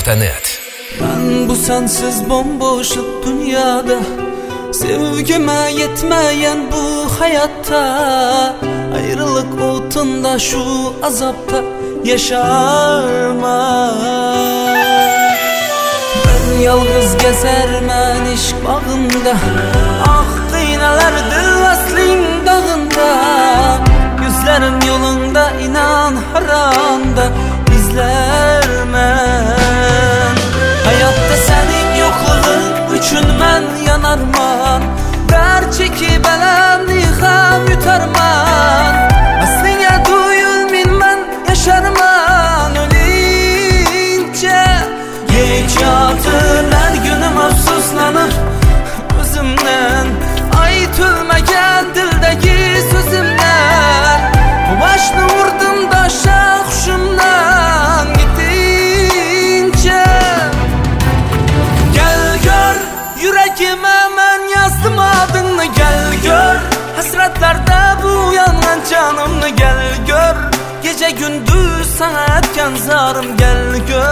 Mustafa.net. Ben bu sensiz bomboş dünyada, sevgime yetmeyen bu hayatta, ayrılık otunda şu azapta yaşarma. Ben yalnız gezermen işk bağında, ah kıynalar dilvaslin dağında. Yüzlerim yolunda inan haranda izlermen. Hayatta senin yokluğun üçün ben yanarman. Dert çekip elemni ham yutarman. Aslına duyulmin ben yaşarman ölünce. Geç yatır her günüm afsuslanır özümden. Ay tülmegen dildeki sözümden. Başını vurdum daşa kuşumdan gittince. Gel gör yüreğime ben yazdım adını. Gel gör hasretlerde bu yanan canımı. Gel gör gece gündüz sana etken zarım. Gel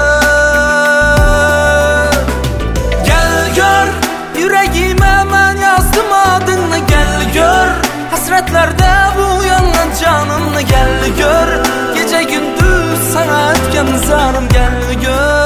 gör. Gel gör yüreğime ben yazdım adını. Gel gör hasretlerde bu yanan canımı. Gel gör gece gündüz sana etken zarım. Gel gör.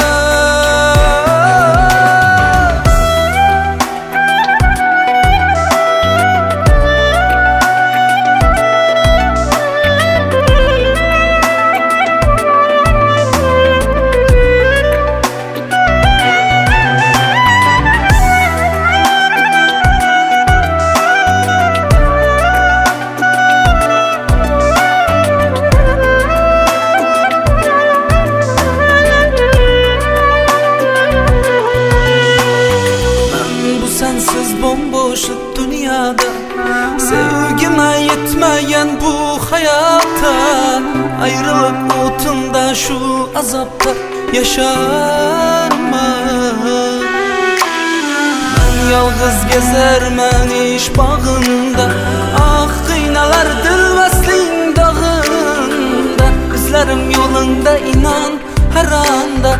Sensiz bomboş dünyada, sevgime yetmeyen bu hayatta, ayrılık otunda şu azapta yaşarma. Ben yalnız gezermen iş bağında, ah kıynalar dilvaslin dağında. Gözlerim yolunda inan her anda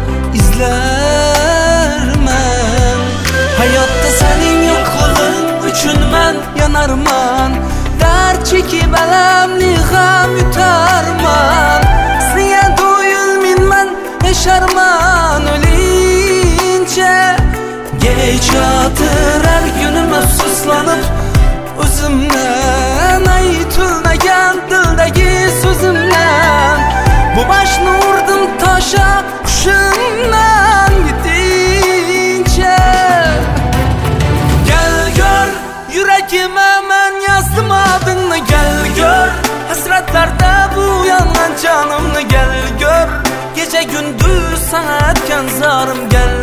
izlermen. Hayatta senin yokluğun üçün ben yanarman. Dert çekip elemni ham yutarman. Siye duyulmin ben yaşarman ölünce. Geç yatır her günüm afsuslanıp özümden. Ay tülmegen dildeki sözümden. Bu başını vurdum taşa kuşumdan gittince. Yüreğime ben yazdım adını. Gel gör hasretlerde bu yanan canımı. Gel gör gece gündüz sana etken zarım. Gel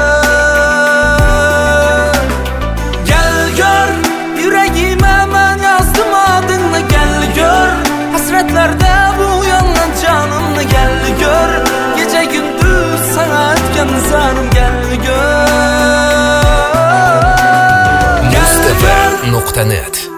gör. Gel gör yüreğime ben yazdım adını. Gel gör hasretlerde bu yanan canımı. Gel gör gece gündüz sana etken zarım. Gel gör. Mustafa.net